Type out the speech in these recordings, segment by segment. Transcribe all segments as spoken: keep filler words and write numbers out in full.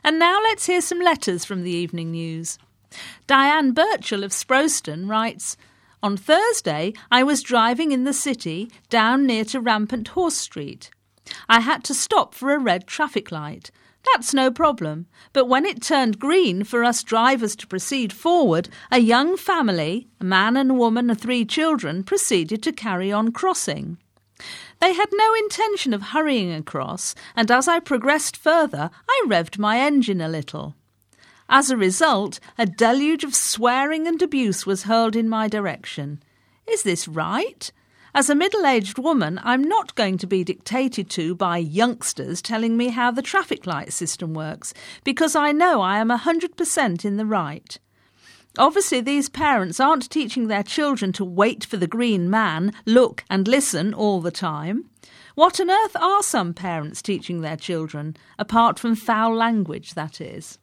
And now let's hear some letters from the evening news. Diane Birchall of Sproston writes, "On Thursday, I was driving in the city down near to Rampant Horse Street. I had to stop for a red traffic light. That's no problem. But when it turned green for us drivers to proceed forward, a young family, a man and a woman and three children, proceeded to carry on crossing. They had no intention of hurrying across, and as I progressed further, I revved my engine a little. As a result, a deluge of swearing and abuse was hurled in my direction. Is this right? As a middle-aged woman, I'm not going to be dictated to by youngsters telling me how the traffic light system works, because I know I am one hundred percent in the right. Obviously, these parents aren't teaching their children to wait for the green man, look and listen all the time. What on earth are some parents teaching their children, apart from foul language, that is?"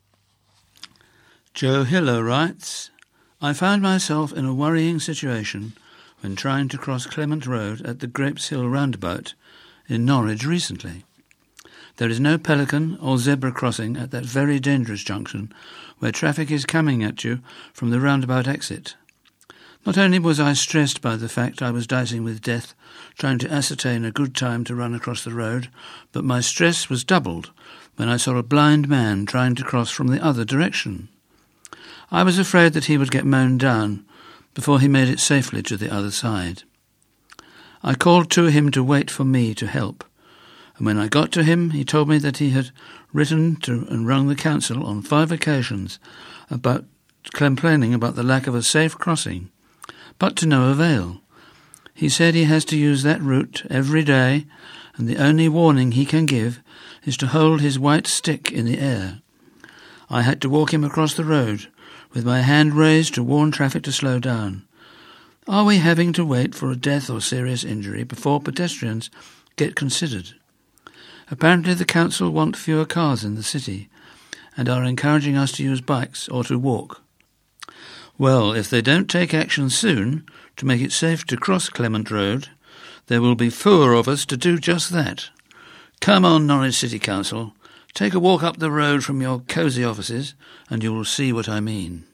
Joe Hiller writes, "I found myself in a worrying situation when trying to cross Clement Road at the Grapes Hill roundabout in Norwich recently. There is no pelican or zebra crossing at that very dangerous junction where traffic is coming at you from the roundabout exit. Not only was I stressed by the fact I was dicing with death, trying to ascertain a good time to run across the road, but my stress was doubled when I saw a blind man trying to cross from the other direction. I was afraid that he would get mown down before he made it safely to the other side. I called to him to wait for me to help, and when I got to him he told me that he had written to and rung the council on five occasions about complaining about the lack of a safe crossing, but to no avail. He said he has to use that route every day, and the only warning he can give is to hold his white stick in the air. I had to walk him across the road, with my hand raised to warn traffic to slow down. Are we having to wait for a death or serious injury before pedestrians get considered? Apparently the council want fewer cars in the city and are encouraging us to use bikes or to walk. Well, if they don't take action soon to make it safe to cross Clement Road, there will be fewer of us to do just that. Come on, Norwich City Council. Take a walk up the road from your cosy offices and you will see what I mean."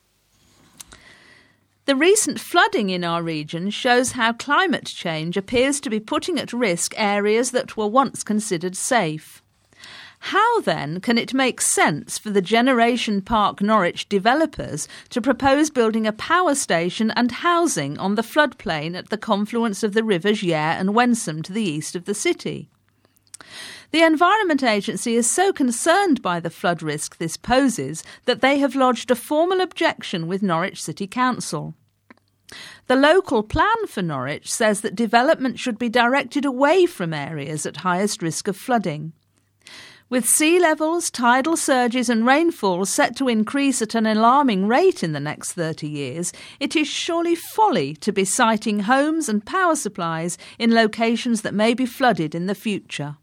The recent flooding in our region shows how climate change appears to be putting at risk areas that were once considered safe. How, then, can it make sense for the Generation Park Norwich developers to propose building a power station and housing on the floodplain at the confluence of the rivers Yare and Wensum to the east of the city? The Environment Agency is so concerned by the flood risk this poses that they have lodged a formal objection with Norwich City Council. The local plan for Norwich says that development should be directed away from areas at highest risk of flooding. With sea levels, tidal surges and rainfall set to increase at an alarming rate in the next thirty years, it is surely folly to be siting homes and power supplies in locations that may be flooded in the future.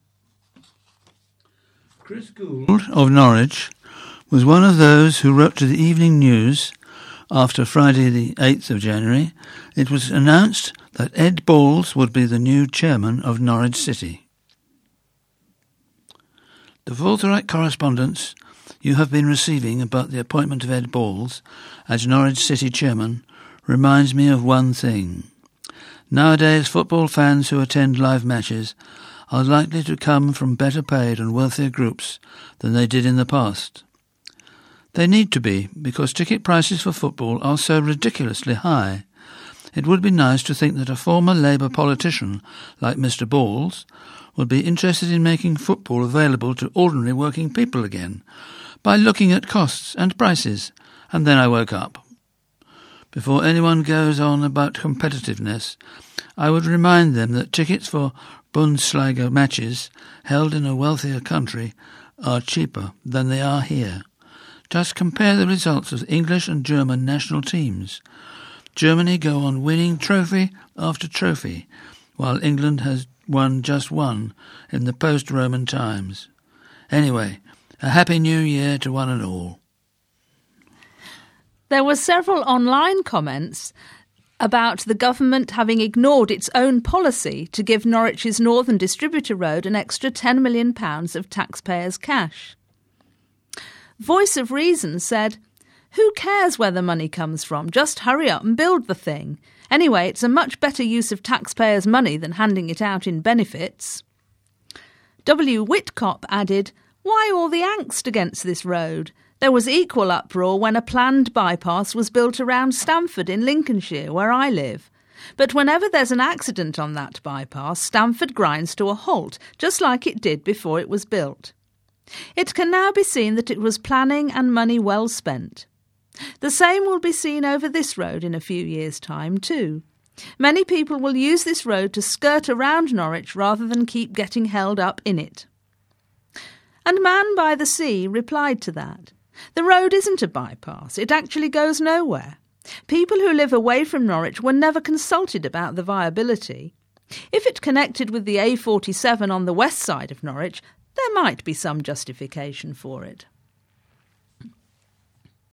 Chris Gould of Norwich was one of those who wrote to the Evening News after Friday the eighth of January. It was announced that Ed Balls would be the new chairman of Norwich City. The forthright correspondence you have been receiving about the appointment of Ed Balls as Norwich City chairman reminds me of one thing. Nowadays, football fans who attend live matches are likely to come from better paid and wealthier groups than they did in the past. They need to be, because ticket prices for football are so ridiculously high. It would be nice to think that a former Labour politician like Mister Balls would be interested in making football available to ordinary working people again by looking at costs and prices, and then I woke up. Before anyone goes on about competitiveness, I would remind them that tickets for Bundesliga matches held in a wealthier country are cheaper than they are here. Just compare the results of English and German national teams. Germany go on winning trophy after trophy, while England has won just one in the post-Roman times. Anyway, a happy new year to one and all. There were several online comments about the government having ignored its own policy to give Norwich's Northern Distributor Road an extra ten million pounds of taxpayers' cash. Voice of Reason said, "Who cares where the money comes from? Just hurry up and build the thing. Anyway, it's a much better use of taxpayers' money than handing it out in benefits." W. Whitcop added, "Why all the angst against this road? There was equal uproar when a planned bypass was built around Stamford in Lincolnshire, where I live. But whenever there's an accident on that bypass, Stamford grinds to a halt, just like it did before it was built. It can now be seen that it was planning and money well spent. The same will be seen over this road in a few years' time too. Many people will use this road to skirt around Norwich rather than keep getting held up in it." And Man by the Sea replied to that. "The road isn't a bypass. It actually goes nowhere. People who live away from Norwich were never consulted about the viability. If it connected with the A forty-seven on the west side of Norwich, there might be some justification for it."